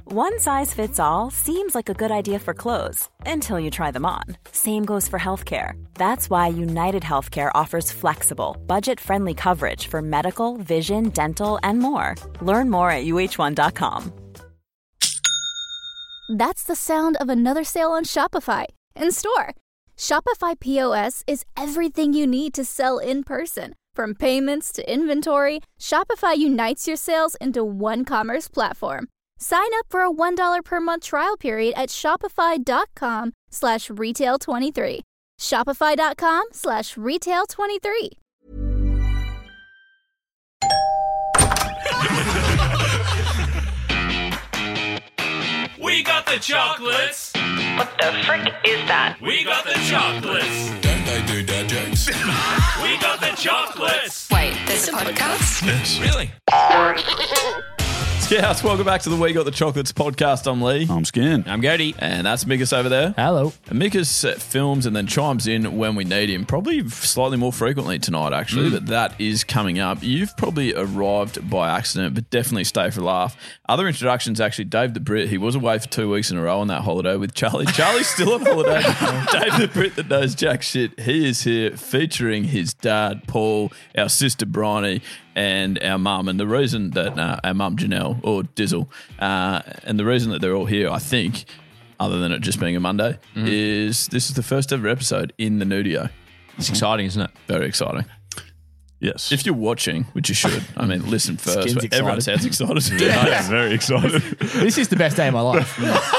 One size fits all seems like a good idea for clothes until you try them on. Same goes for healthcare. That's why United Healthcare offers flexible, budget-friendly coverage for medical, vision, dental, and more. Learn more at uh1.com. That's the sound of another sale on Shopify in store. Shopify POS is everything you need to sell in person. From payments to inventory, Shopify unites your sales into one commerce platform. Sign up for a $1 per month trial period at shopify.com/retail23. Shopify.com/retail23. We got the chocolates. What the frick is that? We got the chocolates. Don't they do dad jokes? We got the chocolates. Wait, there's a podcast? Yes. Really? Yes, welcome back to the We Got the Chocolates podcast. I'm Lee. I'm Skin. I'm Cody. And that's Mikus over there. Hello. And Mikus films and then chimes in when we need him, probably slightly more frequently tonight, actually, but that is coming up. You've probably arrived by accident, but definitely stay for a laugh. Other introductions, actually, Dave the Brit. He was away for 2 weeks in a row on that holiday with Charlie. Charlie's still on holiday. Dave the Brit that knows jack shit. He is here featuring his dad, Paul, our sister, Bryony, and our mum. And the reason that our mum, Janelle, or Dizzle, and the reason that they're all here, I think, other than it just being a Monday, is this is the first ever episode in the Nudio. It's exciting, isn't it? Very exciting. Yes. If you're watching, which you should, I mean, listen first. Skin's But everyone excited. sounds excited. Yeah, very excited. This is the best day of my life.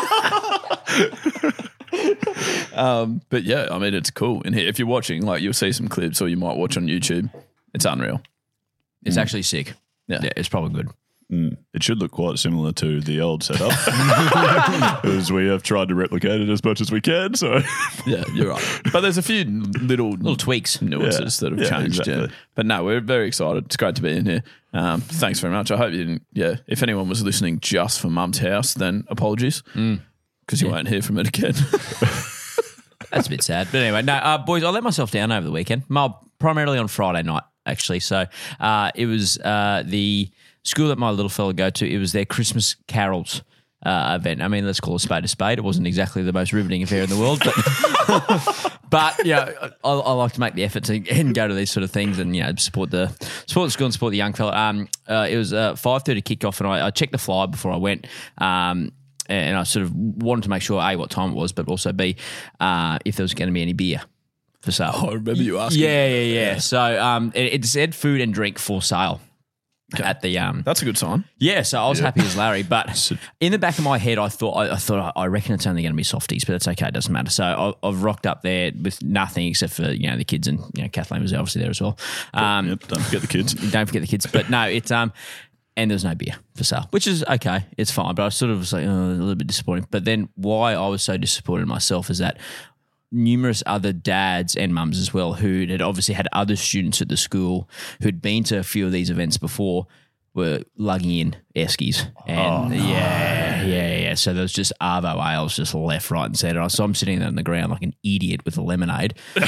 But yeah, I mean, it's cool in here. If you're watching, like, you'll see some clips or you might watch on YouTube. It's unreal. It's actually sick. Yeah. It's probably good. It should look quite similar to the old setup because we have tried to replicate it as much as we can. So Yeah, you're right. But there's a few little tweaks. nuances that have changed. exactly. Yeah. But no, we're very excited. It's great to be in here. Thanks very much. I hope you didn't. Yeah, if anyone was listening just for Mum's house, then apologies because you won't hear from it again. That's a bit sad. But anyway, no, boys, I let myself down over the weekend, primarily on Friday night, actually. So it was the school that my little fella go to. It was their Christmas carols event. I mean, let's call a spade a spade. It wasn't exactly the most riveting affair in the world, but yeah, I like to make the effort to and go to these sort of things and support the school and support the young fella. It was 5:30 kickoff, and I checked the flyer before I went. And I sort of wanted to make sure, A, what time it was, but also B, if there was going to be any beer for sale. I remember you asking. Yeah. So it said food and drink for sale at the That's a good sign. Yeah, so I was happy as Larry, but in the back of my head, I thought I reckon it's only going to be softies, but it's okay, it doesn't matter. So I've rocked up there with nothing except for the kids, and Kathleen was obviously there as well. Yep, don't forget the kids. Don't forget the kids, but no, it's and there's no beer for sale, which is okay, it's fine. But I sort of was like a little bit disappointed. But then why I was so disappointed in myself is that numerous other dads and mums as well who had obviously had other students at the school who'd been to a few of these events before were lugging in Eskies. And yeah. So there was just Arvo ales just left, right and centre. So I'm sitting there on the ground like an idiot with a lemonade. But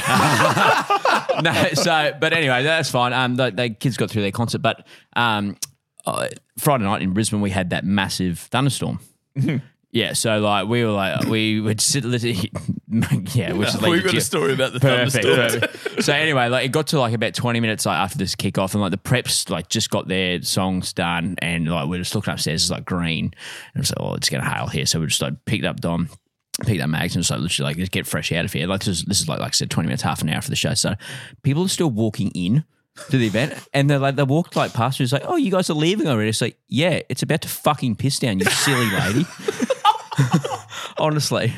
anyway, that's fine. The kids got through their concert. But Friday night in Brisbane, we had that massive thunderstorm. Yeah, so we would sit. Yeah, We've got a story about the thunderstorm. So anyway, it got to about 20 minutes after this kickoff, and the preps just got their songs done, and we were just looking upstairs, it's green, and it's it's gonna hail here. So we just picked up Dom, picked up Mags, and just literally let's get fresh out of here. This is like I said, 20 minutes, half an hour for the show. So people are still walking in to the event, and they walked past me. It's like, oh, you guys are leaving already? It's like, yeah, it's about to fucking piss down, you silly lady. Honestly.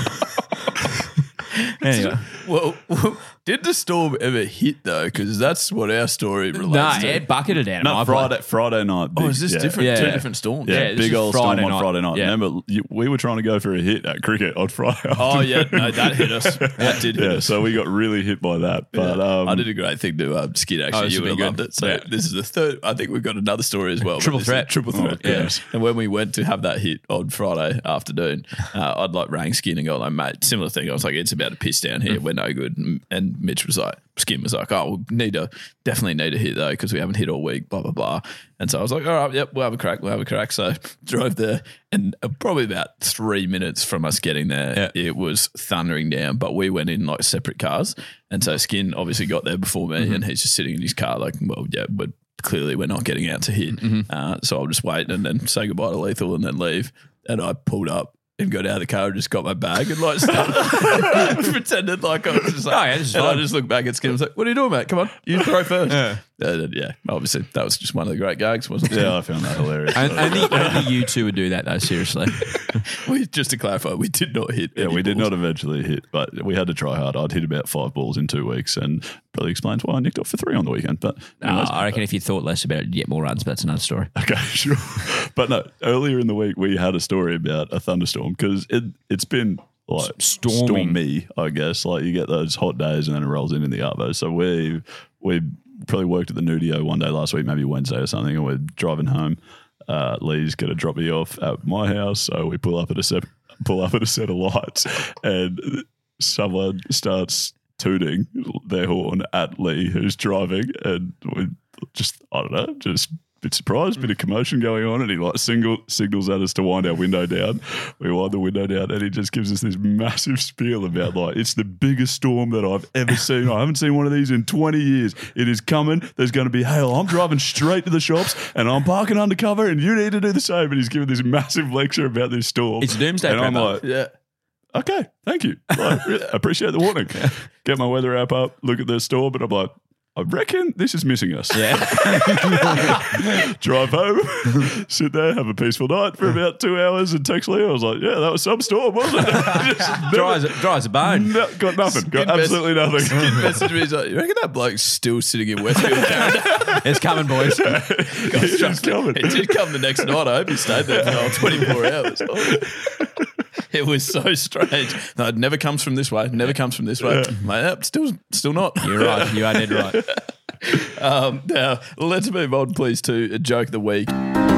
Anyway. Well, did the storm ever hit though? Because that's what our story relates No, to. it bucketed down. No, Friday night. Oh, is this different? Yeah. Two different storms. Yeah, this big is old storm Friday on night. Friday night. Yeah. Remember, we were trying to go for a hit at cricket on Friday. Oh yeah, no, that hit us. That did hit us. So we got really hit by that. But I did a great thing to skid. Actually, it's you would have been loved good. it. So Yeah. this is the third. I think we've got another story as well. Triple but this is threat. Triple threat. Oh, Yeah. yes. And when we went to have that hit on Friday afternoon, I'd rang Skin and go, mate, similar thing. I was like, it's about to piss down here. We're no good. And Mitch was like, Skin was like, oh, definitely need to hit though because we haven't hit all week, blah, blah, blah. And so I was like, all right, yep, we'll have a crack. So drove there and probably about 3 minutes from us getting there, it was thundering down, but we went in like separate cars. And so Skin obviously got there before me and he's just sitting in his car like, well, yeah, but clearly we're not getting out to hit. So I'll just wait and then say goodbye to Lethal and then leave. And I pulled up and got out of the car and just got my bag and like started pretended like I was just like, I just looked back at Skin and was like, what are you doing, mate? Come on, you throw first. Obviously that was just one of the great gags, wasn't it? Yeah, I found that hilarious. Only you two would do that though, seriously. Just to clarify, we did not hit. Yeah, we did not eventually hit, but we had to try hard. I'd hit about 5 balls in 2 weeks and probably explains why I nicked off for 3 on the weekend. But I reckon if you thought less about it, you'd get more runs, but that's another story. Okay, sure. But no, earlier in the week we had a story about a thunderstorm because it's been like stormy, I guess. Like you get those hot days and then it rolls in the arvo. So we probably worked at the Nudio one day last week, maybe Wednesday or something, and we're driving home. Lee's going to drop me off at my house, so we pull up at a set of lights, and someone starts tooting their horn at Lee, who's driving, and we just a bit surprised, bit of commotion going on, and he like signals at us to wind our window down. We wind the window down, and he just gives us this massive spiel about like it's the biggest storm that I've ever seen. I haven't seen one of these in 20 years. It is coming. There's going to be hail. I'm driving straight to the shops, and I'm parking undercover, and you need to do the same. And he's giving this massive lecture about this storm. It's doomsday. And I'm like, okay, thank you. Like, appreciate the warning. Get my weather app up, look at the storm, and I'm like, I reckon this is missing us. Yeah. Drive home, sit there, have a peaceful night for about 2 hours and text Leo. I was like, yeah, that was some storm, wasn't it? Dry as a bone. Got nothing. Got absolutely nothing. Skin messaged me, he's like, you reckon that bloke's still sitting in Westfield, Canada? It's coming, boys. It's coming. It did come the next night. I hope he stayed there for 24 hours. Oh. It was so strange. No, it never comes from this way. Never comes from this way. Mate, still not. You're right. You are dead right. Now, let's move on, please, to a joke of the week.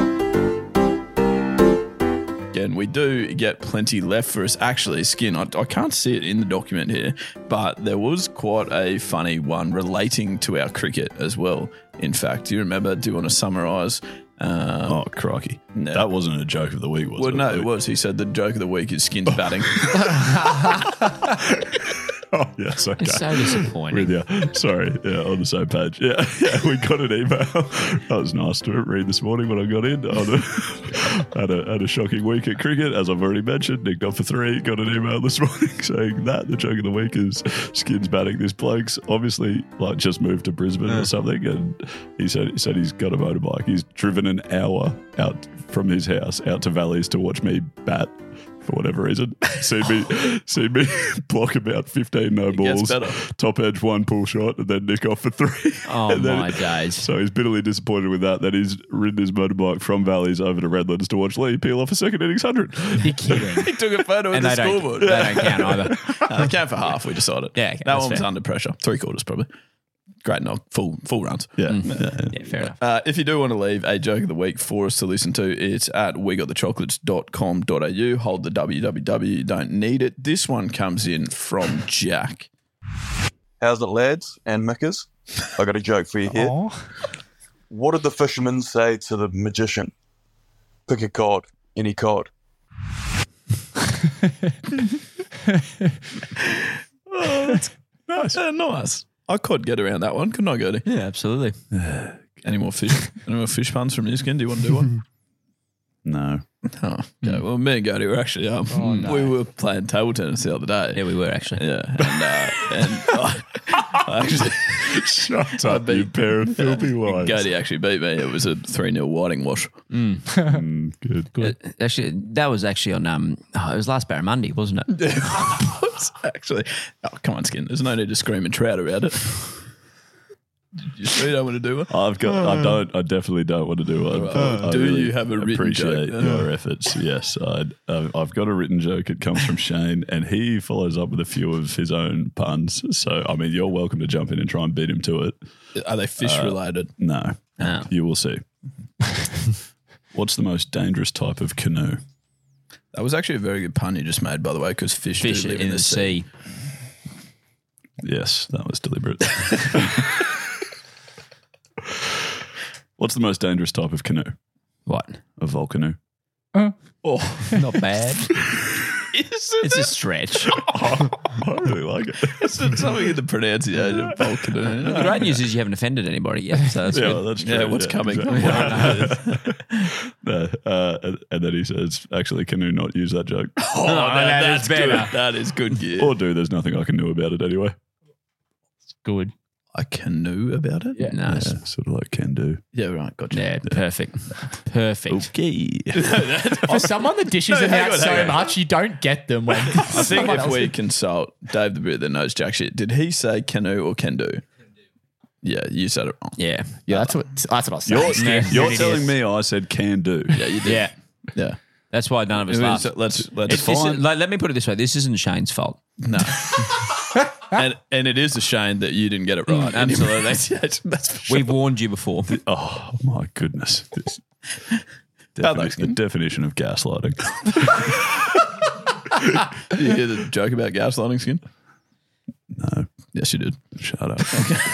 Again, we do get plenty left for us. Actually, Skin, I can't see it in the document here, but there was quite a funny one relating to our cricket as well. In fact, do you remember? Do you want to summarise? Oh, crikey. No. That wasn't a joke of the week, was it? Well, no, it was. He said the joke of the week is Skin's batting. Oh, yes, okay. It's so disappointing. With you. Sorry, yeah, on the same page. Yeah, we got an email. That was nice to read this morning when I got in. Had a shocking week at cricket, as I've already mentioned. Nicked off for 3. Got an email this morning saying that the joke of the week is Skins batting. This bloke's obviously like just moved to Brisbane or something, and he said he's got a motorbike. He's driven an hour out from his house out to Valleys to watch me bat. For whatever reason, see me block about 15 no balls, top edge 1 pull shot, and then nick off for 3. Oh, my days. So he's bitterly disappointed with that. That he's ridden his motorbike from Valleys over to Redlands to watch Lee peel off a second innings 100. You're kidding. He took a photo of the scoreboard. They don't count either. They count for half, we decided. Yeah, okay, that one was under pressure. 3/4 probably. Great knock, full runs. Yeah, fair enough. If you do want to leave a joke of the week for us to listen to, it's at wegotthechocolates.com.au. Hold the www, you don't need it. This one comes in from Jack. How's it, lads and mickers? I got a joke for you here. What did the fisherman say to the magician? Pick a cod, any cod. Nice. Nice. I could get around that one, couldn't I, Gertie? Yeah, absolutely. Any more fish puns from you, Skin? Do you want to do one? No. Oh, okay. Well, me and Gertie were actually we were playing table tennis the other day. Yeah, we were actually. Yeah, and I actually shut up, you pair of filthy lies. Gertie actually beat me. It was a 3-0 Whiting wash. Good. Actually, that was actually on. It was last Barramundi, wasn't it? Actually, come on, Skin. There's no need to scream and trout about it. You sure you don't want to do one? I definitely don't want to do one. You have a written joke? Appreciate your efforts. Yes, I've got a written joke. It comes from Shane, and he follows up with a few of his own puns. So, I mean, you're welcome to jump in and try and beat him to it. Are they fish related? No. You will see. What's the most dangerous type of canoe? That was actually a very good pun you just made, by the way, because fish do live in the sea. Yes, that was deliberate. What's the most dangerous type of canoe? What? A Volcanoe. Not bad. It's a stretch. I really like it. It's something in the pronunciation of Volcanoe. The great news is you haven't offended anybody yet. So that's Yeah, good. well, that's true. Yeah, what's coming? Exactly. No, and then he says, actually, canoe not use that joke. Oh, that is better. Good. That is good. Yeah. Or do, there's nothing I can do about it anyway. Good. A canoe about it? Yeah. Nice. Yeah, sort of like can do. Yeah, right. Gotcha. Yeah, perfect. Perfect. Okay. Oh, someone that dishes them hang out on, so hang on. much, you don't get them when. I think if we consult Dave the Brit that knows jack shit, did he say canoe or can do? Yeah, you said it wrong. Yeah. Yeah, that's what I was saying. You're telling me I said can do. Yeah, you did. Yeah. Yeah. That's why none of us laughed. Let's This is- let me put it this way. This isn't Shane's fault. No. and it is a shame that you didn't get it right. Absolutely. That's for sure. We've warned you before. Oh, my goodness. Bad luck, The Skin. definition of gaslighting. Did you hear the joke about gaslighting, Skin? No, Yes, you did. shut up.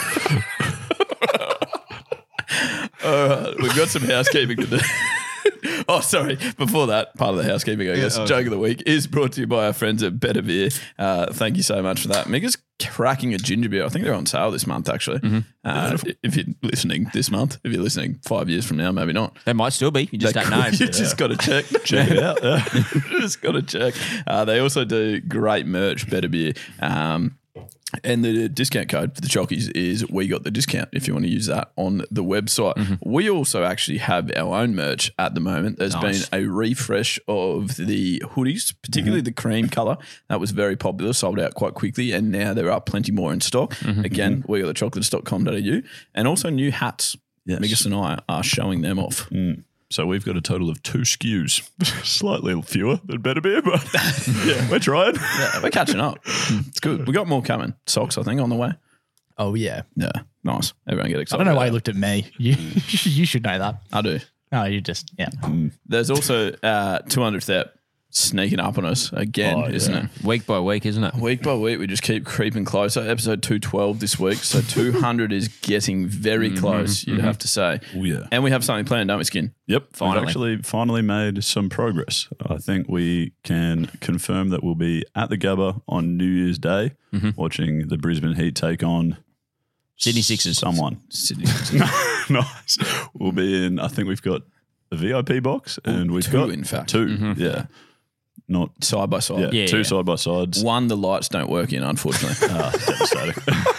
All right, we've got some housekeeping to do. Oh, sorry. Before that, part of the housekeeping, I guess, joke of the week is brought to you by our friends at Better Beer. Thank you so much for that. Mika's cracking a ginger beer. I think they're on sale this month, actually. If you're listening this month, if you're listening 5 years from now, maybe not. They might still be. You just don't know. You just got to check. Check it out. Just got to check. They also do great merch, Better Beer. And the discount code for the Chockies is We Got the Discount if you want to use that on the website. We also actually have our own merch at the moment. There's been a refresh of the hoodies, particularly the cream colour. That was very popular, sold out quite quickly, and now there are plenty more in stock. Again, wegotthechocolates.com.au, and also new hats. Yes. Migas and I are showing them off. So we've got a total of 2 SKUs. Slightly fewer than Better Beer, but yeah, we're trying. Yeah, we're catching up. It's good. We got more coming. Socks, I think, on the way. Oh, yeah. Yeah, nice. Everyone get I excited. don't know why about you looked at me. You should know that. I do. No, you just, yeah. There's also 200th ep sneaking up on us again, isn't it? Week by week, isn't it? Week by week, we just keep creeping closer. Episode 212 this week, so 200 is getting very close, you'd have to say. Oh, yeah. And we have something planned, don't we, Skin? Yep, Finally. we've actually finally made some progress. I think we can confirm that we'll be at the Gabba on New Year's Day watching the Brisbane Heat take on Sydney Sixers. Someone. Sydney. Nice. We'll be in, I think we've got a VIP box and we've two, got in fact. 2. Yeah. Not Side by side. yeah, Yeah, 2 yeah. side by sides. One, the lights don't work in, unfortunately. Devastating.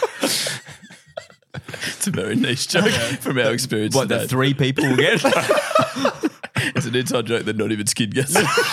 It's a very niche joke from our experience. What, today. the 3 people will get? It's an inside joke that not even Skin gets.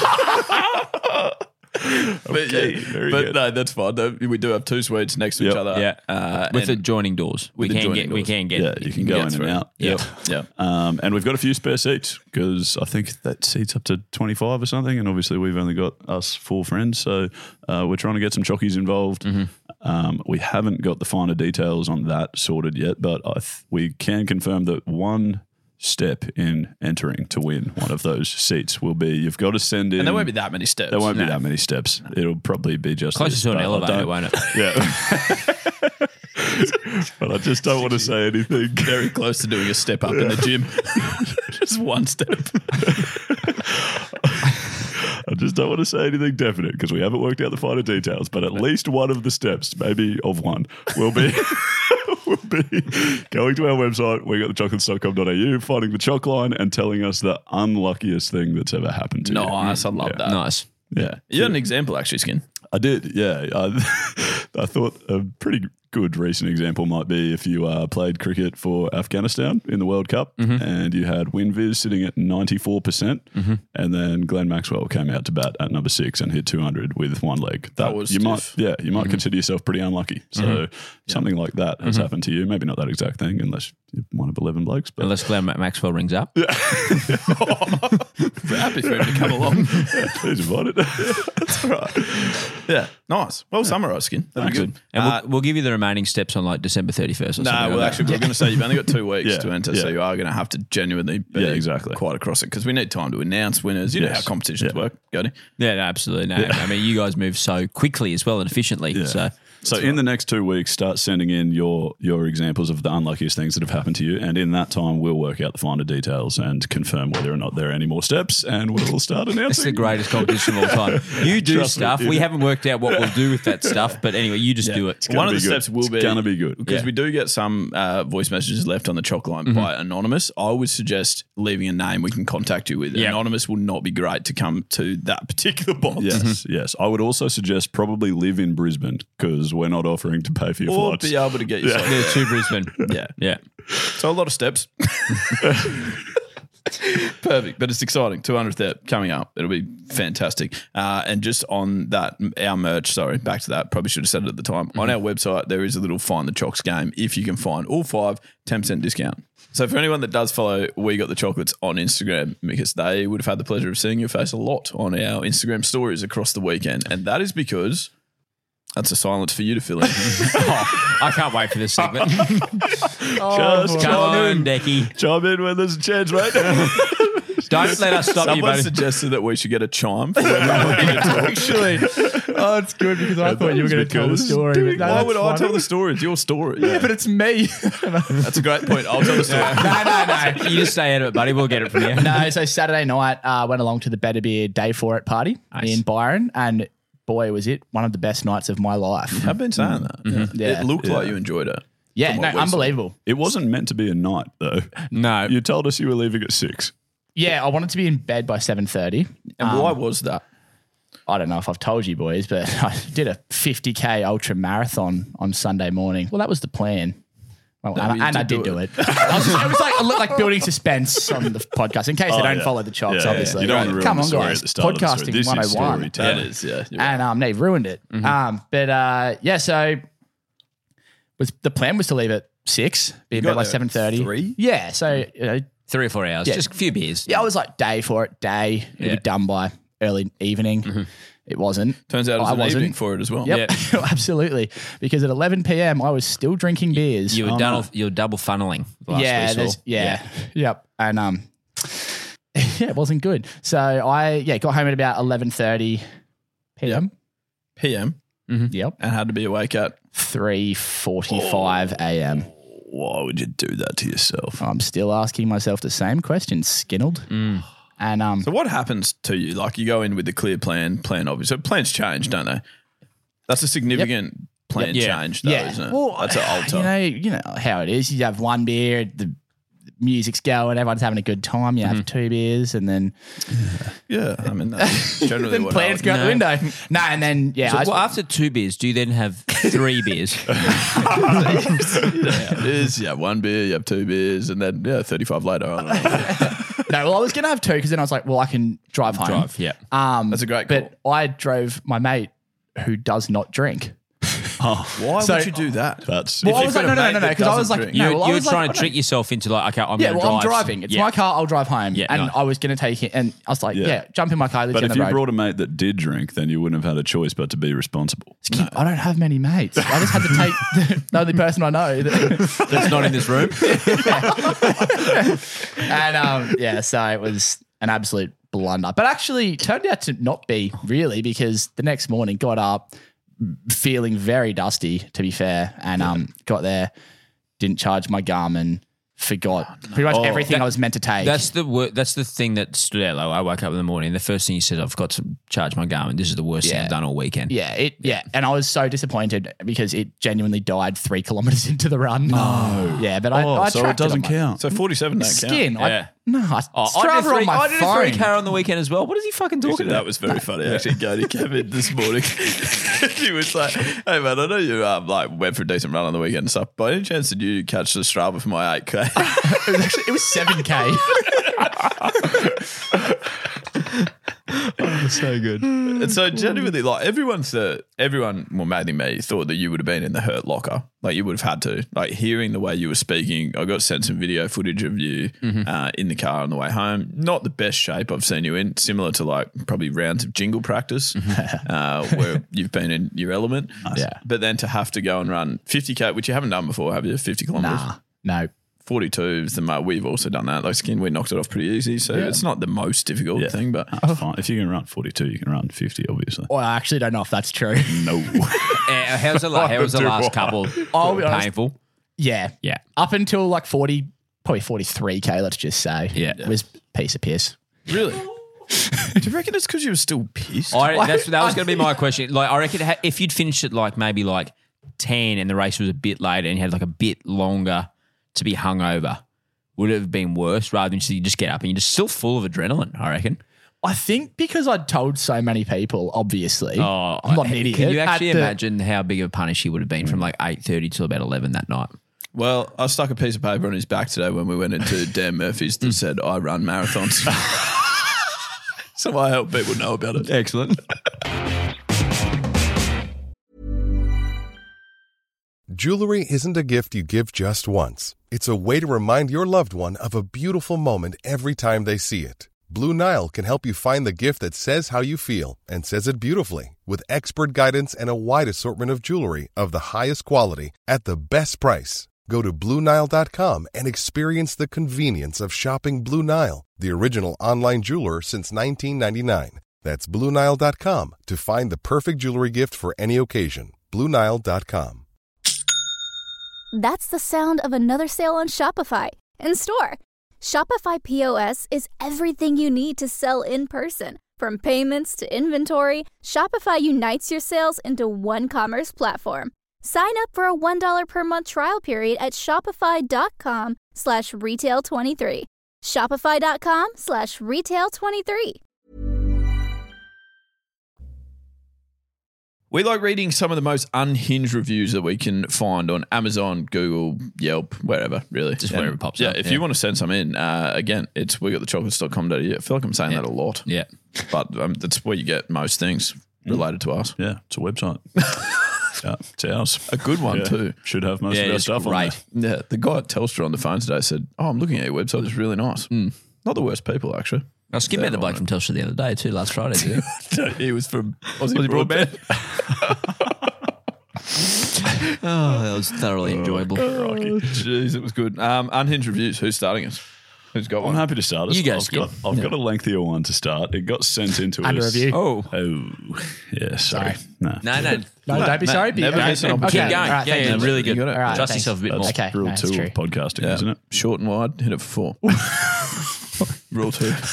But Okay, yeah, very but good. no, that's fine. We do have 2 suites next to each Yep. other. Yeah. With the and- joining doors. We the can joining get. We doors. can get. Yeah, you can go get in through. and out. Yeah. Yeah. And we've got a few spare seats because I think that seats up to 25 or something. And obviously we've only got us 4 friends. So we're trying to get some chockies involved. We haven't got the finer details on that sorted yet, but we can confirm that one step in entering to win one of those seats will be you've got to send in. And there won't be that many steps. There won't be that many steps. It'll probably be just Closer this, to an but I elevator, don't- won't it? Yeah. But I just don't want to say anything. Very close to doing a step up in the gym. Just one step. I just don't want to say anything definite because we haven't worked out the finer details. But at least one of the steps, maybe of one, will be will be going to our website, wegotthechocolates.com.au, finding the choc line, and telling us the unluckiest thing that's ever happened to you. Nice. I love that. Nice. Yeah, You had an example, actually, Skin. I did. Yeah, I thought a pretty good recent example might be if you played cricket for Afghanistan in the World Cup and you had WinViz sitting at 94%, and then Glenn Maxwell came out to bat at number 6 and hit 200 with one leg. That was you stiff. might consider yourself pretty unlucky. So something like that has happened to you. Maybe not that exact thing, unless you're one of 11 blokes. But Unless Glenn Maxwell rings up. We're happy for him to come along. please invite it. That's right. Yeah. Nice. Well summarised, Skin. That'd be good. And we'll give you the remaining steps on like December 31st or something. No, like well, that. actually, we're going to say you've only got 2 weeks Yeah, to enter, so yeah. you are going to have to genuinely be Yeah, exactly. quite across it because we need time to announce winners. You know Yes. how competitions Yeah. work, Cody. Yeah, no, absolutely. No. I mean, you guys move so quickly as well and efficiently. So So in the next 2 weeks, start sending in your examples of the unluckiest things that have happened to you. And in that time, we'll work out the finer details and confirm whether or not there are any more steps. And we'll start announcing. It's the greatest competition of all time. You do Trust me, stuff. it We is. haven't worked out what we'll do with that stuff. But anyway, you just do it. One of the be good. steps will be It's gonna be good. because Yeah. we do get some voice messages left on the chalk line by anonymous. I would suggest leaving a name we can contact you with. Yeah. Anonymous will not be great to come to that particular box. Yes, yes. I would also suggest probably live in Brisbane because we're not offering to pay for your Or flights. be able to get yourself. Yeah, to Brisbane. Yeah. Yeah. So a lot of steps. Perfect, but it's exciting. 200th ep coming up. It'll be fantastic. And just on that, our merch, sorry, back to that, probably should have said it at the time. On our website, there is a little Find the Chocks game. If you can find all 5, 10% discount. So for anyone that does follow We Got the Chocolates on Instagram, because they would have had the pleasure of seeing your face a lot on our Instagram stories across the weekend. And that is because that's a silence for you to fill in. I can't wait for this segment. Just Come on, Decky. chime in when there's a chance, right? Don't let us stop you, Someone buddy. suggested that we should get a chime for when we're looking at talk. Actually, oh, it's good because I thought you were going to tell the because- story. But no, Why that's would I fine. tell the story? It's your story. Yeah, but it's me. That's a great point. I'll tell the story. no. You just stay out of it, buddy. We'll get it from you. No, so Saturday night, went along to the Better Beer Day For It party in Byron, and boy, was it one of the best nights of my life. I've been saying that. Yeah. It looked like you enjoyed it. Yeah, From no, what we saw. unbelievable. It wasn't meant to be a night, though. No. You told us you were leaving at 6. Yeah, I wanted to be in bed by 7:30. And why was that? I don't know if I've told you boys, but I did a 50K ultra marathon on Sunday morning. Well, that was the plan. Well, No, and you I did did do do it. it. It was like building suspense on the podcast in case they don't yeah. follow the chocks, Yeah, obviously. You don't want to ruin Come the on, story guys. at the start of the story. Podcasting This is 101. storytelling. That is, yeah. And they've ruined it. So the plan was to leave at 6, be in got bed by there at 7:30. 3? Yeah, so 3 or 4 hours. Yeah. Just a few beers. yeah, I was like day for it, day. It'll Yeah. be done by early evening. It wasn't. Turns out it was I an wasn't. evening for it as well. Yep, absolutely. Because at 11 p.m. I was still drinking beers. You were double funneling. Last yeah, we saw. there's- yep. And yeah, it wasn't good. So I got home at about 11:30 p.m. PM Yep, and had to be awake at. 3:45 a.m. Why would you do that to yourself? I'm still asking myself the same question, Skinnled. And So what happens to you? Like you go in with the clear plan obvious. So plans change, don't they? That's a significant plan Yeah. change, though, isn't it? Well, That's an alter. You know how it is. You have one beer, the music's going, everyone's having a good time. You have 2 beers, and then Yeah, I mean that's generally then what plans go out the window. No, and then So, well, after 2 beers, do you then have 3 beers? it is. You have 1 beer, you have 2 beers, and then 35 later. I don't know. no, well, I was gonna have 2 because then I was like, well, I can drive home. Yeah. That's a great call. But I drove my mate who does not drink. Why So- would you do that? That's Well, I you've was got like, a no, mate that because I was doesn't like, drink. no, You, well, I you were was trying like, to trick yourself into like, okay, I'm yeah, going to well, drive. I'm driving. It's Yeah. my car. I'll drive home. Yeah, and nice. I was going to take it, and I was like, yeah, jump in my car. Let's But get if on you the road. brought a mate that did drink, then you wouldn't have had a choice but to be responsible. I don't have many mates. I just had to take the only person I know. That's not in this room. And so it was an absolute blunder. But actually turned out to not be really, because the next morning got up feeling very dusty, to be fair, and got there, didn't charge my Garmin, forgot pretty much everything I was meant to take. That's the thing that stood out. Like, I woke up in the morning. The first thing you said, I've got to charge my Garmin. This is the worst thing I've done all weekend. And I was so disappointed because it genuinely died 3 kilometers into the run. No. Yeah, but I so it tracked doesn't on my count. So 47 don't skin. count. Yeah. I I Strava on my did a phone. 3K on the weekend as well. What is he fucking talking Actually, about? that was very funny. Actually, Cody came in this morning. He was like, "Hey man, I know you went for a decent run on the weekend and stuff. By any chance did you catch the Strava for my 8K?" It was 7K. So good. And so genuinely, like everyone, well, mainly me, thought that you would have been in the hurt locker. Like you would have had to. Like hearing the way you were speaking, I got sent some video footage of you in the car on the way home. Not the best shape I've seen you in. Similar to like probably rounds of jingle practice, where you've been in your element. Yeah. But then to have to go and run 50K, which you haven't done before, have you? 50 kilometers. No. 42s, we've also done that. Like skin, we knocked it off pretty easy. So it's not the most difficult thing, but That's fine. If you can run 42, you can run 50, obviously. Well, I actually don't know if that's true. No. How's the last couple I'll be honest. painful? Yeah. Yeah. Up until like 40, probably 43K, let's just say. Yeah. It was a piece of piss. really? Do you reckon it's because you were still pissed? That was going to be my question. Like, I reckon if you'd finished at like maybe like 10 and the race was a bit later and you had like a bit longer to be hungover, would it have been worse rather than you just get up and you're just still full of adrenaline, I reckon? I think because I'd told so many people, obviously. I'm not an idiot. Can you actually imagine how big of a punish he would have been from like 8:30 till about 11 that night? Well, I stuck a piece of paper on his back today when we went into Dan Murphy's that said, I run marathons. So I hope people know about it. Excellent. Jewelry isn't a gift you give just once. It's a way to remind your loved one of a beautiful moment every time they see it. Blue Nile can help you find the gift that says how you feel and says it beautifully, with expert guidance and a wide assortment of jewelry of the highest quality at the best price. Go to BlueNile.com and experience the convenience of shopping Blue Nile, the original online jeweler since 1999. That's BlueNile.com to find the perfect jewelry gift for any occasion. BlueNile.com. That's the sound of another sale on Shopify in-store. Shopify POS is everything you need to sell in person. From payments to inventory, Shopify unites your sales into one commerce platform. Sign up for a $1 per month trial period at shopify.com/retail23. Shopify.com/retail23. We like reading some of the most unhinged reviews that we can find on Amazon, Google, Yelp, wherever, really. Just wherever it pops yeah, up. if you want to send some in, again, it's wegotthechocolates.com.au. I feel like I'm saying that a lot. Yeah. But that's where you get most things related to us. Yeah, it's a website. Yeah, it's ours. A good one too. Should have most of our it's stuff on great. there. Yeah, the guy at Telstra on the phone today said, I'm looking at your website. It's really nice. Not the worst people, actually. I skipped met the bloke from Telstra the other day too, last Friday. Did you? He was from Aussie Broadband. Oh, that was thoroughly enjoyable. Jeez, it was good. Unhinged reviews. Who's starting us? Who's got I'm one? happy to start us. You go, I've Skip. got a lengthier one to start. It got sent into Under us. review. Oh, Yeah, sorry. No. No, don't be sorry. never miss an Keep opportunity. going. All right, yeah, thank you. really good. You got it. All right, Trust thanks. yourself a bit more. Okay. Rule That's 2 true. of podcasting, Yeah. isn't it? Short and wide, hit it for 4. Rule 2. Okay.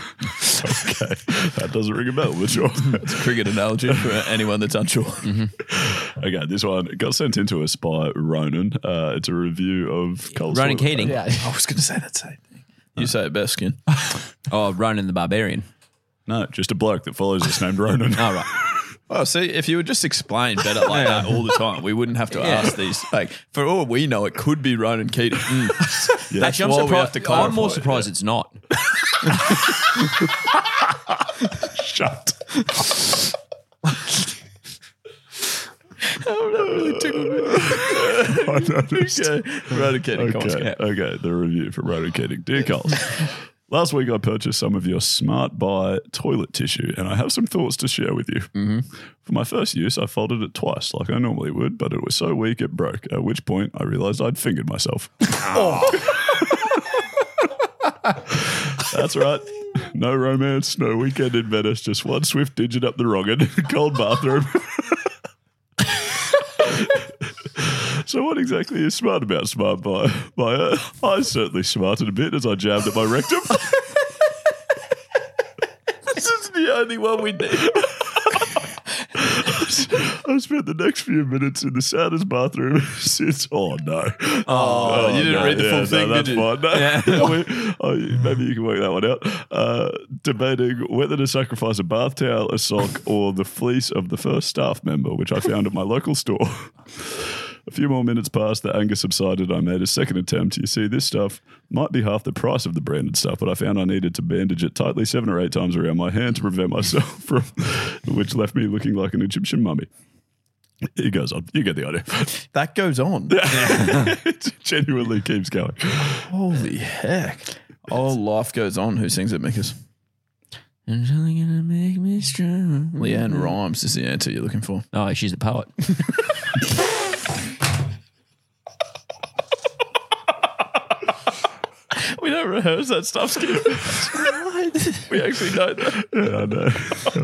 That doesn't ring a bell, but sure. It's a cricket analogy for anyone that's unsure. Okay, this one got sent into us by Ronan. It's a review of Cole's Ronan Keating. Yeah. I was going to say that same thing. You say it best, Skin. Oh, Ronan the Barbarian. No, just a bloke that follows us named Ronan. Oh, right. Oh, see, if you would just explain better like that all the time, we wouldn't have to ask these. Like, for all we know, it could be Ronan Keating. Yeah. Actually, why we have to I'm more clarify it, surprised it's not. Shut. I noticed. Ronan Keating. Okay, the review from Ronan Keating. Dear Coles, last week I purchased some of your Smart Buy toilet tissue and I have some thoughts to share with you. For my first use, I folded it twice like I normally would, but it was so weak it broke, at which point I realised I'd fingered myself. That's right. No romance, no weekend in Venice, just one swift digit up the wrong cold bathroom. So what exactly is smart about Smart Buy? I certainly smarted a bit as I jabbed at my rectum. This is the only one we need. I spent the next few minutes in the saddest bathroom since. Oh no! You didn't read the full thing, that's did you? fine. Maybe you can work that one out. Debating whether to sacrifice a bath towel, a sock, or the fleece of the first staff member, which I found at my local store. A few more minutes passed, the anger subsided. I made a second attempt. You see, this stuff might be half the price of the branded stuff, but I found I needed to bandage it tightly 7 or 8 times around my hand to prevent myself from, which left me looking like an Egyptian mummy. It goes on. You get the idea. That goes on. It genuinely keeps going. Holy heck. Oh, life goes on. Who sings it, Mikas? It's only gonna make me strong. Leanne Rhymes is the answer you're looking for. Oh, she's a poet. rehearse that stuff, Skip. We actually know that. Yeah, I know.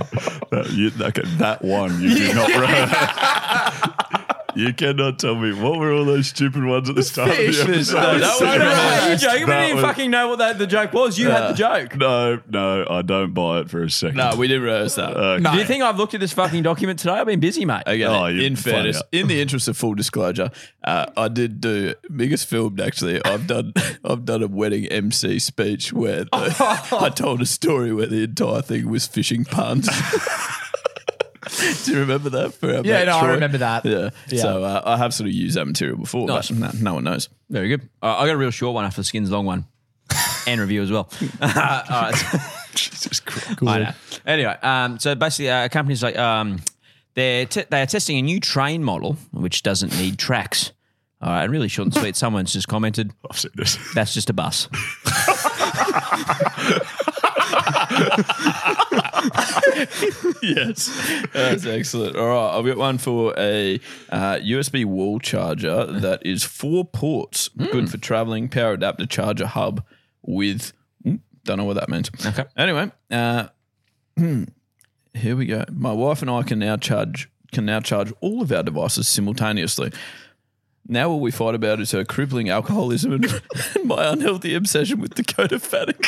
That one you did not rehearse. You cannot tell me what were all those stupid ones at the start of the episode. You joking? We didn't even fucking know what the joke was. You had the joke. No, I don't buy it for a second. No, we didn't rehearse that. Do you think I've looked at this fucking document today? I've been busy, mate. Okay, in fairness, in the interest of full disclosure, I did do biggest filmed. Actually, I've done a wedding MC speech where I told a story where the entire thing was fishing puns. Do you remember that? I remember that. Yeah. So I have sort of used that material before, Nice. but no one knows. Very good. I got a real short one after Skin's long one. And review as well. All right. Jesus Christ. I know. Anyway, so basically, a company's like they are testing a new train model which doesn't need tracks. All right, really short and sweet. Someone's just commented, I've seen this. "That's just a bus." Yes, that's excellent. All right, I've got one for a USB wall charger that is 4 ports, good for traveling, power adapter charger hub with, don't know what that means. Okay. Anyway, here we go. My wife and I can now charge all of our devices simultaneously. Now all we fight about is her crippling alcoholism and my unhealthy obsession with Dakota Fanning.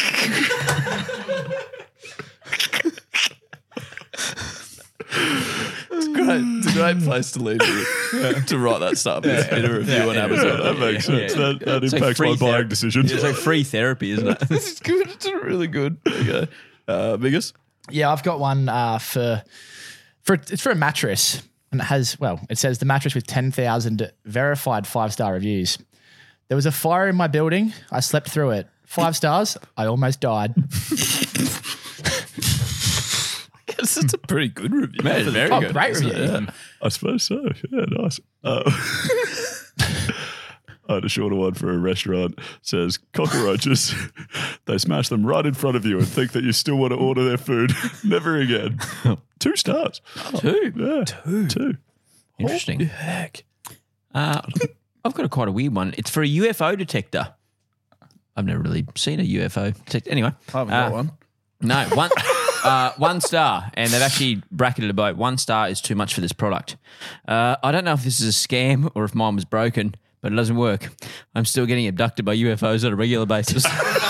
It's a great place to leave it, to write that stuff. It's a review on Amazon. That makes sense. That It's like impacts free my buying therapy. decisions. It's like free therapy, isn't it? It's good. It's really good. There you go. Biggest? Yeah, I've got one it's for a mattress. And it says the mattress with 10,000 verified 5-star reviews. There was a fire in my building. I slept through it. 5 stars. I almost died. I guess it's a pretty good review. Man, it's very good. Great review. Yeah. I suppose so. Yeah, nice. I had a shorter one for a restaurant. It says, cockroaches, they smash them right in front of you and think that you still want to order their food. Never again. 2 stars. 2. Yeah. 2. Interesting. Heck. I've got quite a weird one. It's for a UFO detector. I've never really seen a UFO detector. Anyway. I haven't got one. No, 1 star. And they've actually bracketed about 1 star is too much for this product. I don't know if this is a scam or if mine was broken, but it doesn't work. I'm still getting abducted by UFOs on a regular basis.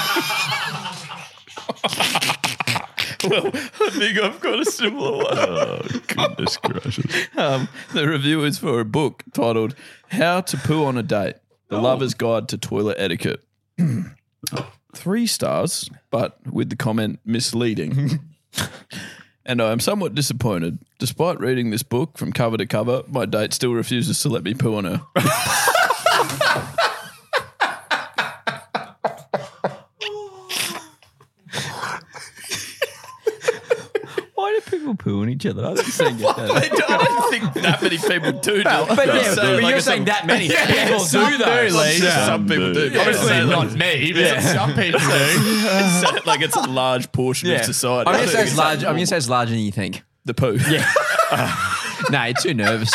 Well, I think I've got a similar one. Oh, goodness gracious. The review is for a book titled How to Poo on a Date, The Lover's Guide to Toilet Etiquette. 3 stars, but with the comment misleading. And I am somewhat disappointed. Despite reading this book from cover to cover, my date still refuses to let me poo on her. Why do people poo on each other? I don't think that. I don't think that many people do. But you're saying that many people do though. Some people do. Yeah. Obviously not me, but some people do. Like it's a large portion of society. I'm going to say it's large. I'm going to say it's larger than you think. The poo. Yeah. No, you're too nervous.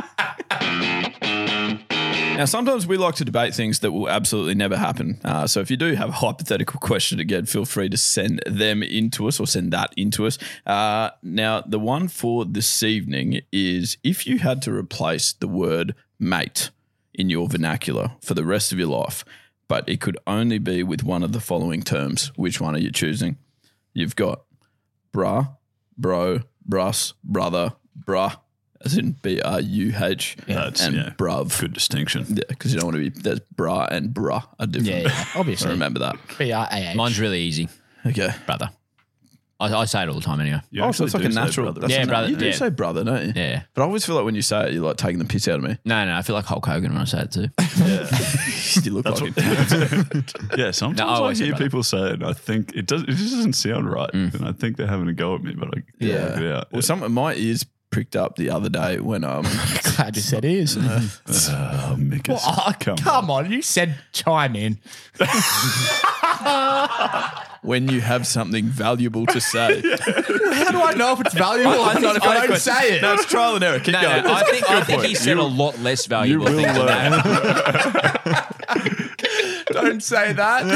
Now, sometimes we like to debate things that will absolutely never happen. So if you do have a hypothetical question, again, feel free to send them into us or send that into us. Now, the one for this evening is if you had to replace the word mate in your vernacular for the rest of your life, but it could only be with one of the following terms, which one are you choosing? You've got brah, bro, brus, brother, bruh, as in B-R-U-H, That's, and yeah, bruv. good distinction. Yeah, because you don't want to be, there's bra and bruh are different. Yeah, obviously. I remember that. B-R-A-H. Mine's really easy, Okay. brother. I say it all the time anyway. You Oh, so it's actually like a do say natural. brother. That's Yeah, a- brother, You do yeah. say brother, don't you? Yeah. But I always feel like when you say it, you're like taking the piss out of me. No, I feel like Hulk Hogan when I say it too. You look like him. Yeah, sometimes No, I I always say hear brother. people say it and I think it just doesn't sound right. And I think they're having a go at me, but I Yeah. work it out. Well, some of my ears pricked up the other day when Glad you said is. Oh, Mickers. Come on, you said chime in. when you have something valuable to say. How do I know if it's valuable? I don't say it. No, it's trial and error. Keep going. I think he said a lot less valuable You will things than learn. that. Don't say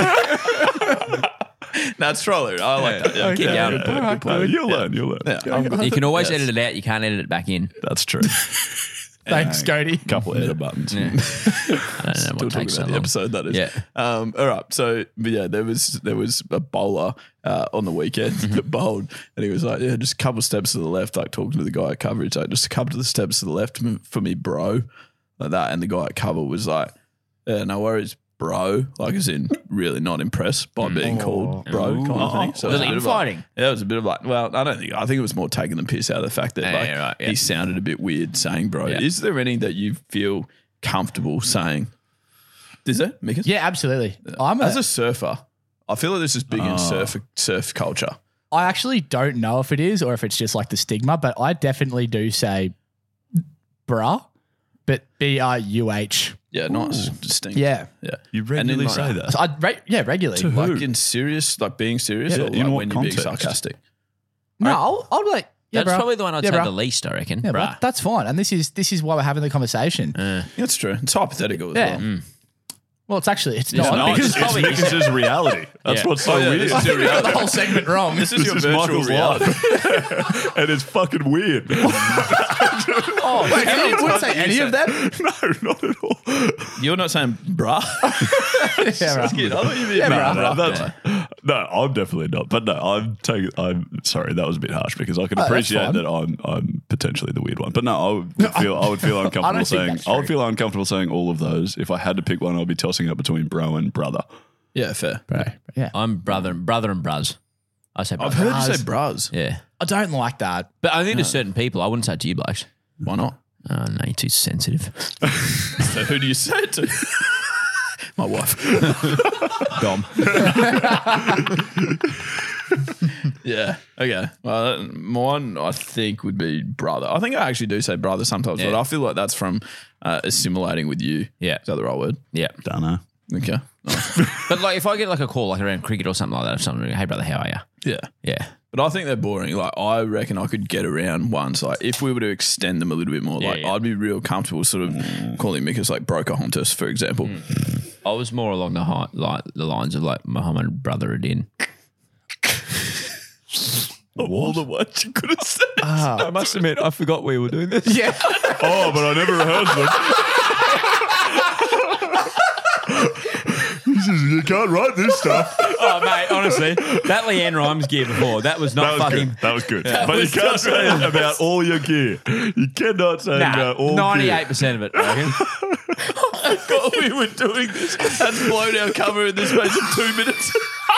that. That's trolling. I like that. Yeah. Keep going. Good point. You'll learn. Yeah. You can always edit it out. You can't edit it back in. That's true. Thanks, Cody. Couple edit buttons. Yeah. I don't know Still what talking takes so about the long. episode that is. Yeah. All right. So, but yeah, there was a bowler on the weekend that bowled, and he was like, "Yeah, just a couple of steps to the left." Like talking to the guy at coverage, like just a couple of the steps to the left for me, bro, like that. And the guy at cover was like, "Yeah, no worries, bro." Like, as in, really not impressed by being called bro, kind of thing. So it Was a it bit of infighting? like, yeah, it was a bit of like, well, I think it was more taking the piss out of the fact that he sounded a bit weird saying bro. Yeah. Is there any that you feel comfortable saying? Is there, Mickens? Yeah, absolutely. As a surfer, I feel like this is big in surf culture. I actually don't know if it is or if it's just like the stigma, but I definitely do say bruh, but BRUH. Yeah, nice, distinct. Yeah. yeah. You regularly like, say that. So regularly. To like in serious, like being serious, Yeah, or in like what when you're being context? sarcastic. No, I'll be like, yeah, That's bruh. probably the one I'd Yeah, say bruh. the least, I reckon. Yeah, Bruh. bruh. That's fine. And this is why we're having the conversation. That's true. It's hypothetical as Yeah. well. Well, it's actually it's No, not. it's Mickens' reality. That's what's so weird. This is your I got the reality. whole segment wrong. This is your virtual Michael's reality. life. And it's fucking weird. Oh, wait, you wouldn't say any of them? No, not at all. You're not saying bruh. Yeah, right. Kid, I thought you'd be Yeah, a bruh. bruh. No, I'm definitely not. But no, I'm sorry, that was a bit harsh because I can that's appreciate fine. that I'm potentially the weird one. But no, I would feel uncomfortable I don't think saying that's I would true. feel uncomfortable saying all of those. If I had to pick one, I'd be tossing up between bro and brother. Yeah, fair. Yeah. I'm brother and bruz. I say I've brother. heard you say bruz. Yeah. I don't like that. But I think to certain people, I wouldn't say it to you, blokes. Why not? No, you're too sensitive. So who do you say it to? My wife. Dom. Yeah. Okay. Well, mine I think would be brother. I think I actually do say brother sometimes, but Yeah. I feel like that's from assimilating with you. Yeah. Is that the right word? Yeah. Don't know. Okay. But like if I get like a call like around cricket or something like that, if someone, hey brother, how are you? Yeah. Yeah. But I think they're boring. Like I reckon I could get around ones. Like if we were to extend them a little bit more, Yeah, like yeah. I'd be real comfortable sort of calling Mikas like Brocahontas, for example. I was more along the lines of like Muhammad brother Adin. Of all the ones you could have said. I must admit, I forgot we were doing this. Yeah. Oh, but I never rehearsed them. You can't write this stuff. Oh, mate, honestly, that Leanne Rhymes gear before, that was not fucking. That was good. But you can't say it about all your gear. You cannot say about all 98% of it, I reckon. I forgot we were doing this. That's blown our cover in the space of 2 minutes.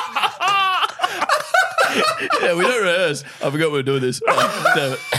Yeah, we don't rehearse. I forgot we were doing this. Oh, damn it.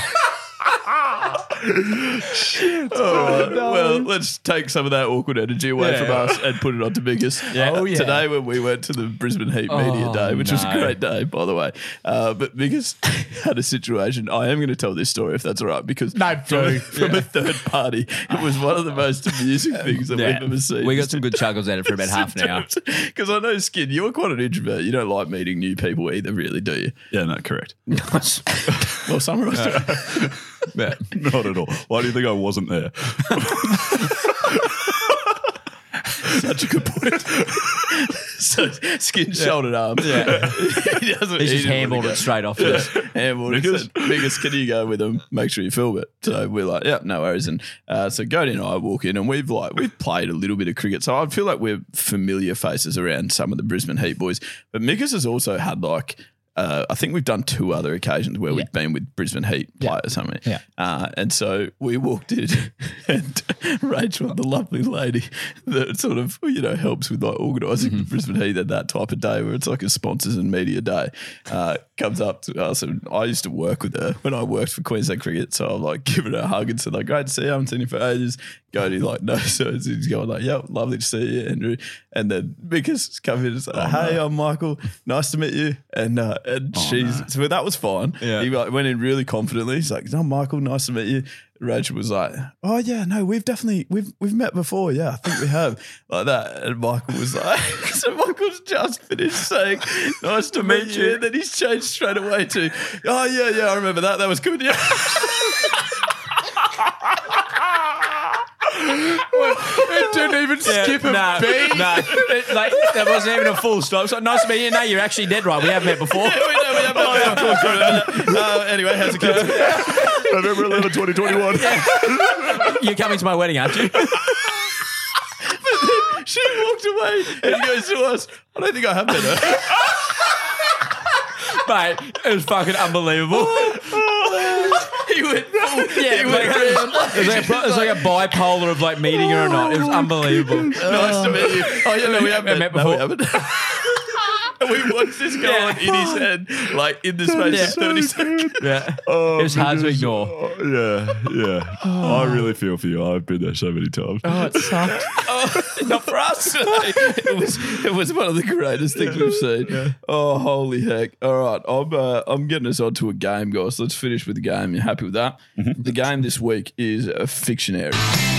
Well, let's take some of that awkward energy away from us and put it onto Biggest. Yeah. Oh, yeah. Today when we went to the Brisbane Heat Media Day, which was a great day, by the way. But Biggest had a situation. I am going to tell this story if that's all right, because No, from a third party, it was one of the most amusing things that we've ever seen. We got some good chuckles at it for about half an hour. Because I know, Skin, you're quite an introvert. You don't like meeting new people either, really, do you? Yeah, no, correct. Well, summarise it. Yeah. Not at all. Why do you think I wasn't there? Such a good point. So, Skin shouldered arms. Yeah. he doesn't. He's he just didn't handballed wanna it go. straight off. Yeah, handballed it. Said, Biggest, can you go with him? Make sure you film it. So we're like, yeah, no worries. And so Cody and I walk in, and we've played a little bit of cricket. So I feel like we're familiar faces around some of the Brisbane Heat boys. But Mikas has also had like. I think we've done 2 other occasions where we've been with Brisbane Heat players, haven't we? Yeah. And so we walked in, and Rachel, the lovely lady that sort of helps with like organising Brisbane Heat at that type of day where it's like a sponsors and media day, comes up to us. And I used to work with her when I worked for Queensland Cricket, so I'm like giving her a hug and said like, "Great to see you. I haven't seen you for ages." Cody like, "No," so he's going like, "Yep, lovely to see you, Andrew." And then Mikas come in and say, "Hey, I'm Michael. Nice to meet you." And so that was fine. Yeah. He like, went in really confidently. He's like, "No, Michael, nice to meet you." Rachel was like, "Oh yeah, no, we've met before. Yeah, I think we have." Like that. And Michael was like, so Michael's just finished saying, "Nice to meet you." And then he's changed straight away to, "Oh yeah, I remember that. That was good." Yeah. It didn't even skip a beat. No, like that wasn't even a full stop. So nice to meet you. No, you're actually dead right. We have met before. Anyway, how's it going? November 11, 2021. You're coming to my wedding, aren't you? She walked away and he goes to us, I don't think I have met her. Mate, it was fucking unbelievable. He went full. Yeah, it was like a bipolar of like meeting her or not. It was unbelievable. Nice to meet you. Oh, yeah, no, we haven't met before. No, we haven't. And we watched this go on in his head, like in the space of 30 seconds. Yeah. Oh, It was hard to ignore. Yeah. I really feel for you. I've been there so many times. Oh, it sucked. Not for us. It was one of the greatest things we've seen. Yeah. Oh, holy heck. All right. I'm getting us on to a game, guys. Let's finish with the game. You happy with that? The game this week is a Fictionary.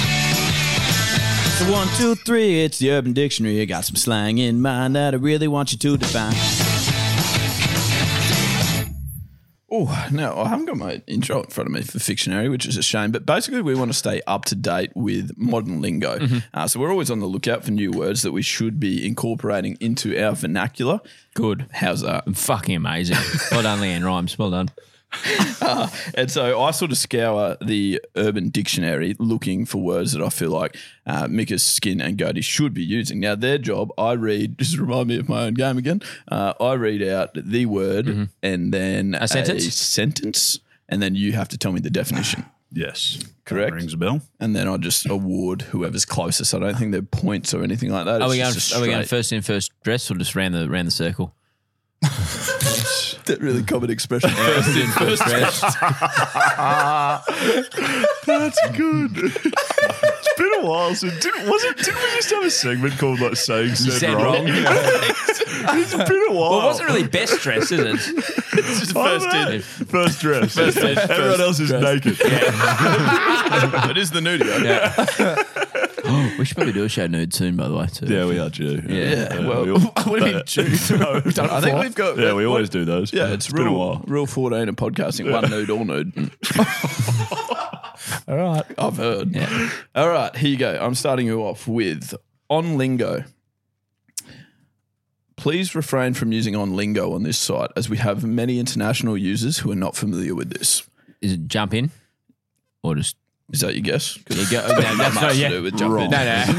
So 1, 2, 3, it's the Urban Dictionary. I got some slang in mind that I really want you to define. Oh, no, I haven't got my intro in front of me for Fictionary, which is a shame. But basically, we want to stay up to date with modern lingo. So we're always on the lookout for new words that we should be incorporating into our vernacular. Good. How's that? Fucking amazing. Well done, Leanne Rhymes. Well done. And so I sort of scour the Urban Dictionary looking for words that I feel like Mika's Skin and Goaty should be using. Now, their job, I read, just remind me of my own game again, I read out the word and then a sentence, and then you have to tell me the definition. Yes. Correct. Rings a bell. And then I just award whoever's closest. I don't think there are points or anything like that. Are we going first in, first dress, or just round the circle? That really common expression. First in, first dressed. That's good. It's been a while since. Didn't we used to have a segment called like saying said wrong? It's been a while. Well, it wasn't really best dress, is it? It's just first in. First dress. Everyone else is naked. Yeah. It is the nudie. Yeah. We should probably do a show nude soon, by the way, too. Yeah, we are due. Yeah. Well, What do you mean, Jews? We've done it I think before. we've got. Yeah, we always do those. Yeah, it's been a while. rule 14 of podcasting. One nude, all nude. All right. I've heard. Yeah. All right, here you go. I'm starting you off with on lingo. Please refrain from using on lingo on this site, as we have many international users who are not familiar with this. Is it jump in? Or just. Is that your guess? You go, That's that's much to do with jump in.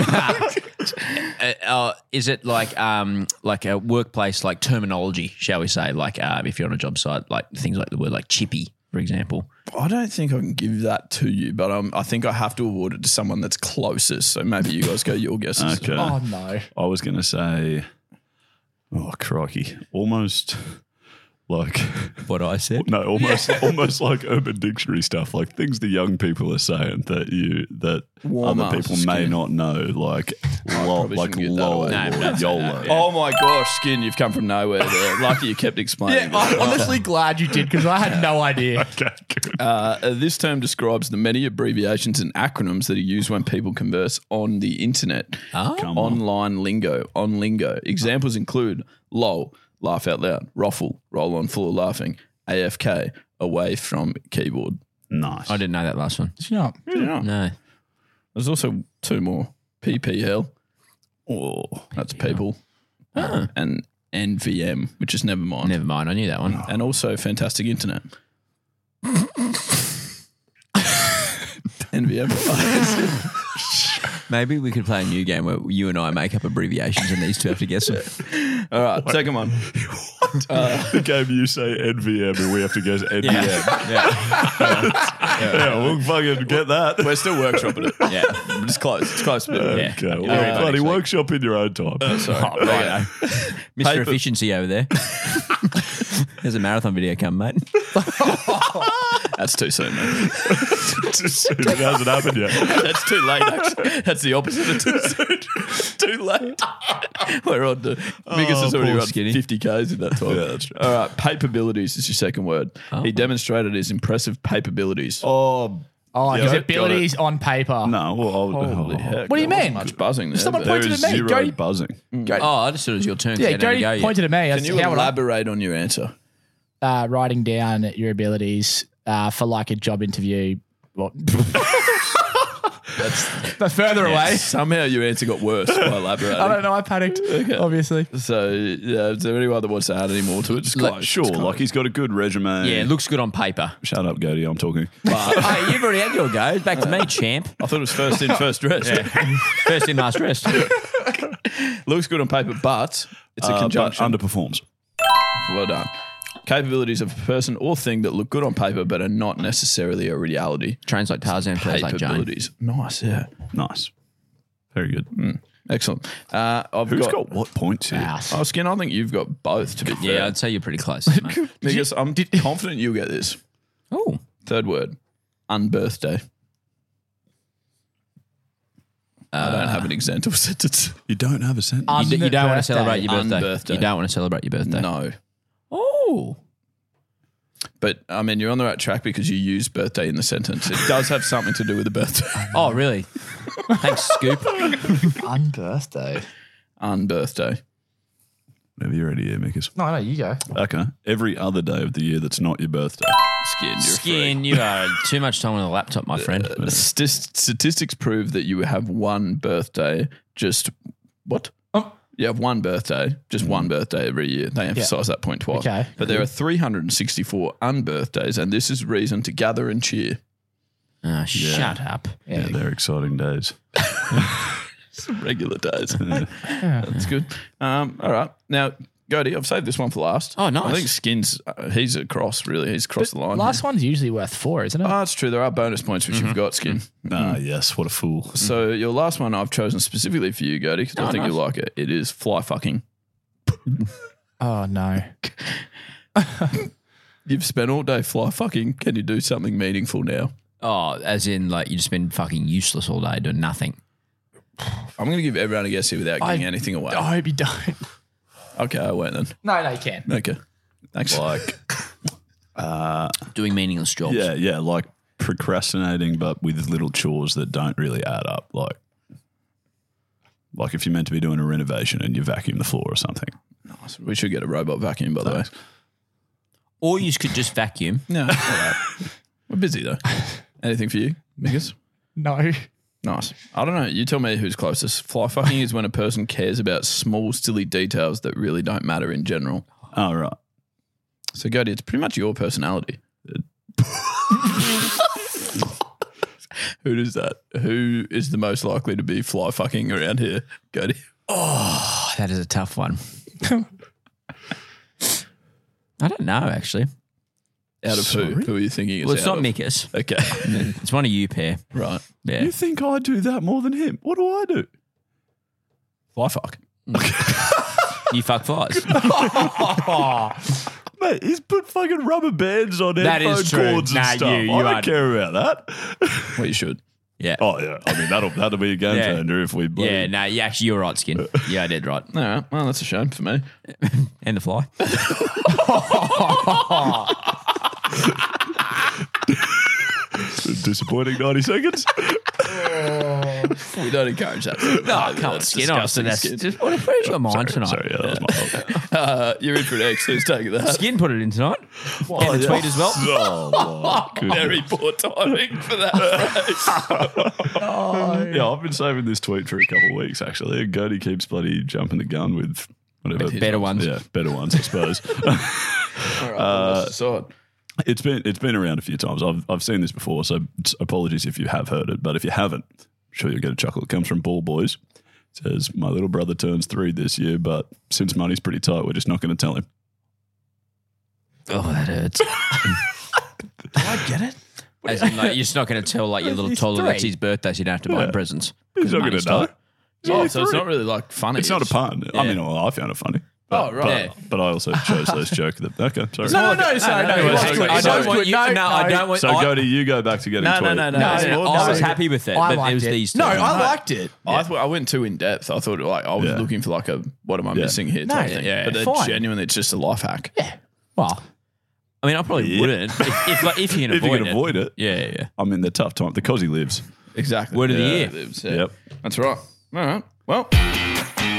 No. Is it like a workplace like terminology, shall we say? Like if you're on a job site, like things like the word like chippy, for example. I don't think I can give that to you, but I think I have to award it to someone that's closest. So maybe you guys go your guesses. Okay. Oh, no. I was going to say, oh, crikey. Almost like what I said. No, almost like Urban Dictionary stuff, like things the young people are saying that other people may not know, like lol, like lol, YOLO. Oh my gosh, Skin, you've come from nowhere there. Lucky you kept explaining. Yeah, I'm honestly glad you did, because I had no idea. Okay, good. This term describes the many abbreviations and acronyms that are used when people converse on the internet. Online lingo, on lingo. Examples include LOL, laugh out loud, ruffle, roll on full of laughing, AFK, away from keyboard. Nice. I didn't know that last one. Did you not? No. There's also two more. PPL. Oh, that's people. And NVM, which is never mind. Never mind. I knew that one. And also Fantastic Internet. NVM. Maybe we could play a new game where you and I make up abbreviations and these two have to guess them. All right, second one. The game you say NVM and we have to guess NVM. Yeah, we'll fucking get that. We're still workshopping it. Yeah. It's close. It's close. Okay, well, bloody workshop in your own time. Sorry. Right. Mr. Efficiency over there. There's a marathon video coming, mate. That's too soon, man. Too soon. It hasn't happened yet. That's too late, actually. That's the opposite of too soon. Too late. We're on to Migas has already run 50 Ks in that time. Yeah, that's right. All right, paperabilities is your second word. He demonstrated his impressive paperabilities. Oh, his Yeah, abilities on paper. No, well, Holy heck. What do you there mean? wasn't much buzzing there. Someone but- pointed there is at me. zero Jody- buzzing. Oh, I just thought it was your turn. Yeah, so I didn't Jody go yet. pointed at me. Can you elaborate on your answer? Writing down your abilities for like a job interview. What? But further away. Somehow your answer got worse by elaborating. I don't know. I panicked, obviously. So, is there anyone that wants to add any more to it? Just close. Sure, like he's got a good resume. Yeah, it looks good on paper. Shut up, Cody. I'm talking. Hey, you've already had your go. Back to me, champ. I thought it was first in, first dressed. First in, last dressed. Looks good on paper, but it's a conjunction. But underperforms. Well done. Capabilities of a person or thing that look good on paper but are not necessarily a reality. Trains like Tarzan, plays like Jane. Capabilities. Nice, yeah. Nice. Very good. Excellent. Who's got what points here? Oh, Skin, I think you've got both, to be fair. Yeah, I'd say you're pretty close, mate. Because I'm confident you'll get this. Oh. Third word. Unbirthday. I don't have an example sentence. You don't have a sentence? You don't want to celebrate your birthday. Unbirthday. You don't want to celebrate your birthday. No. Oh. But, I mean, you're on the right track because you use birthday in the sentence. It does have something to do with the birthday. Oh, really? Thanks, Scoop. Unbirthday. Unbirthday. Whenever you're ready here, Mickers. No, you go. Okay. Every other day of the year that's not your birthday. Skin, You are too much time on the laptop, my friend. Statistics prove that you have one birthday just... What? You have one birthday, just one birthday every year. They emphasise that point twice. Okay. But there are 364 unbirthdays, and this is reason to gather and cheer. Oh, shut up. Yeah, they're exciting days. Some regular days. That's good. All right. Now, Goaty, I've saved this one for last. Oh, nice. I think Skin's, he's across, really. He's crossed the line. Last one's usually worth 4, isn't it? Oh, it's true. There are bonus points which you've got, Skin. Yes, what a fool. So your last one I've chosen specifically for you, Goaty, because I think you'll like it. It is fly fucking. Oh, no. You've spent all day fly fucking. Can you do something meaningful now? Oh, as in, like, you just been fucking useless all day doing nothing. I'm going to give everyone a guess here without giving anything away. I hope you don't. Okay, I won't then. No, you can't. Okay. Thanks. Like, Doing meaningless jobs. yeah, like procrastinating, but with little chores that don't really add up. Like if you're meant to be doing a renovation and you vacuum the floor or something. Nice. We should get a robot vacuum, by the way. Or you could just vacuum. No. All right. We're busy, though. Anything for you, Miggers? No. Nice. I don't know. You tell me who's closest. Fly fucking is when a person cares about small, silly details that really don't matter in general. Oh, right. So, Goaty, it's pretty much your personality. Who does that? Who is the most likely to be fly fucking around here, Goaty? Oh, that is a tough one. I don't know, actually. Out of who? Who are you thinking is Well, it's out not of? Mickers. Okay. It's one of you pair. Right. Yeah. You think I do that more than him? What do I do? Fly fuck. You fuck flies. Mate, he's put fucking rubber bands on That headphone is true. cords and Nah, stuff. you I don't aren't. care about that. Well, you should. Yeah. Oh, yeah. I mean, that'll be a game Yeah. changer if we blow. Yeah, no, actually, you're right, Skin. Yeah, I did right. All right. Well, that's a shame for me. And the fly. Disappointing 90 seconds. We don't encourage that. No, come on, Skin. Honestly, that's just where's your mind tonight? Sorry, yeah, that was my fault. You're in for an X. Who's taking that? Skin put it in tonight. And the tweet as well. Oh, my goodness. Very poor timing for that phrase. Yeah, I've been saving this tweet for a couple of weeks, actually. And Goaty keeps bloody jumping the gun with whatever. Better ones. Yeah, better ones, I suppose. All right. Well, let's decide. It's been around a few times. I've seen this before, so apologies if you have heard it. But if you haven't, I'm sure you'll get a chuckle. It comes from Ball Boys. It says, my little brother turns 3 this year, but since money's pretty tight, we're just not going to tell him. Oh, that hurts. Did I get it? As in, like, you're just not going to tell like your little He's toddler 3. that's his birthday, so you don't have to buy him presents. He's not going to know. Oh, so it's not really like funny. It's not a pun. I mean, well, I found it funny. But, Oh, right. But I also chose this joke. Okay, sorry. No, sorry. I don't want you. No, I don't want. So, Goaty, you go back to getting No, tweet. no. I was happy with it, I but it was liked it. these. No, two. I liked it. I went too in depth. I thought like I was Yeah. looking for like a what am I missing here type thing. yeah, But they're fine. genuinely it's just a life hack. Yeah. Well, I mean, I probably wouldn't if you can If you avoid can it. avoid it. Yeah. I mean, the tough time. The cause he lives. Exactly. Word of the Yeah, year. it was, yeah. Yep. That's right. All right. Well.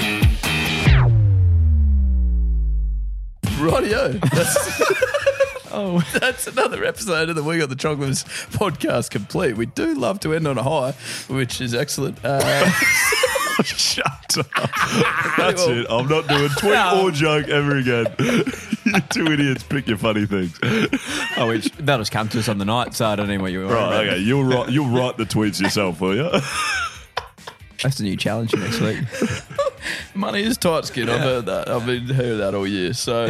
Rightio. Oh, that's another episode of the We Got the Chocolates podcast complete. We do love to end on a high, which is excellent. Shut up. That's it. I'm not doing tweet or joke ever again. You two idiots, pick your funny things. Oh, that'll just come to us on the night, so I don't know what you want. Right, okay. You'll write the tweets yourself, will you? That's a new challenge next week. Money is tight, Skin. I've heard that. I've been hearing that all year. So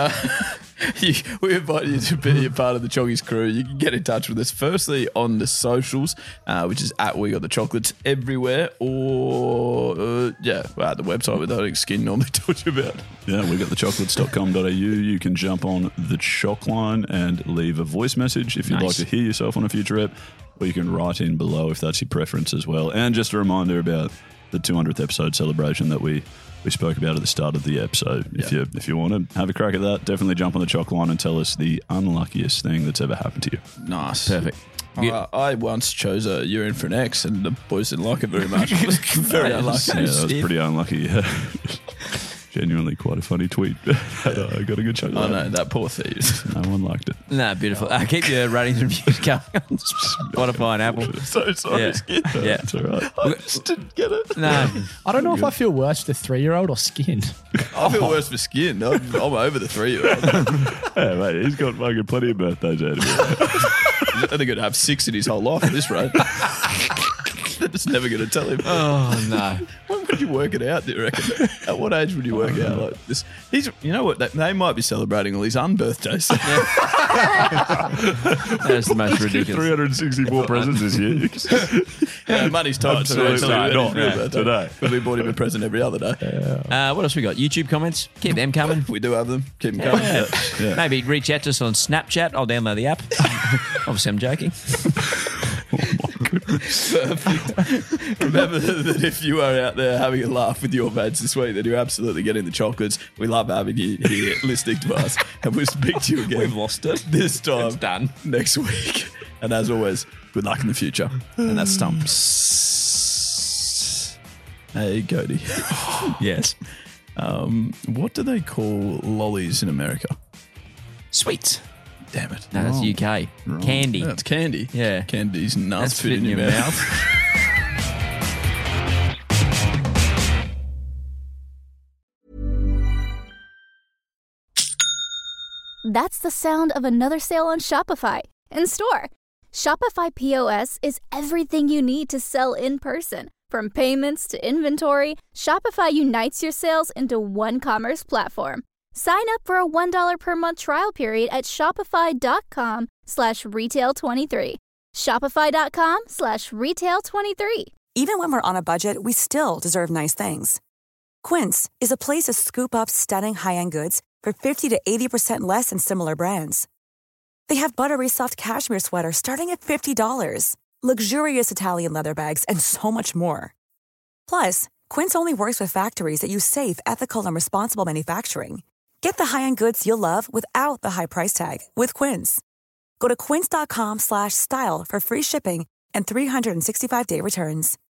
we invite you to be a part of the Choggies crew. You can get in touch with us firstly on the socials, which is at We Got the Chocolates everywhere, or at the website with I think Skin normally talks about. Yeah, we got thechocolates.com.au. You can jump on the Choc line and leave a voice message if you'd like to hear yourself on a future ep, or you can write in below if that's your preference as well. And just a reminder about the 200th episode celebration that we spoke about at the start of the episode. If you want to have a crack at that, definitely jump on the Choc line and tell us the unluckiest thing that's ever happened to you. Nice. Perfect. I once chose a urine for an X and the boys didn't like it very much. It was very unlucky. Yeah, that was pretty unlucky. Yeah. Genuinely quite a funny tweet. I got a good chuckle. Oh no, that poor thief. No one liked it. No, beautiful. Keep your ratings and reviews going on Spotify and Apple. So sorry, Skin. Yeah. It's all right. I just didn't get it. No. I don't know if I feel worse for the 3-year-old or Skin. I feel worse for Skin. I'm over the 3-year-old. Yeah, mate, he's got fucking plenty of birthdays out of here. He's only going to have 6 in his whole life at this rate. They're just never going to tell him. Oh, no. When would you work it out, do you reckon? At what age would you work out like this? You know what? They might be celebrating all his unbirthdays. That's the most ridiculous. 364 presents this year. Money's tight. Absolutely not. Today. We bought him a present every other day. What else we got? YouTube comments? Keep them coming. We do have them. Keep them coming. Yeah. Maybe reach out to us on Snapchat. I'll download the app. Obviously, I'm joking. Perfect. Remember that if you are out there having a laugh with your mates this week, then you're absolutely getting the chocolates. We love having you here listening to us, and we'll speak to you again. We've lost it. This time. It's done. Next week. And as always, good luck in the future. And that's Stumps. Hey, Cody. Yes. What do they call lollies in America? Sweets. Damn it. No, that's UK. Wrong. Candy. That's candy. Yeah. Candy's nuts That's fit in your mouth. That's the sound of another sale on Shopify in store. Shopify POS is everything you need to sell in person. From payments to inventory, Shopify unites your sales into one commerce platform. Sign up for a $1 per month trial period at shopify.com/retail23. Shopify.com/retail23. Even when we're on a budget, we still deserve nice things. Quince is a place to scoop up stunning high-end goods for 50 to 80% less than similar brands. They have buttery soft cashmere sweaters starting at $50, luxurious Italian leather bags, and so much more. Plus, Quince only works with factories that use safe, ethical, and responsible manufacturing. Get the high-end goods you'll love without the high price tag with Quince. Go to quince.com/style for free shipping and 365-day returns.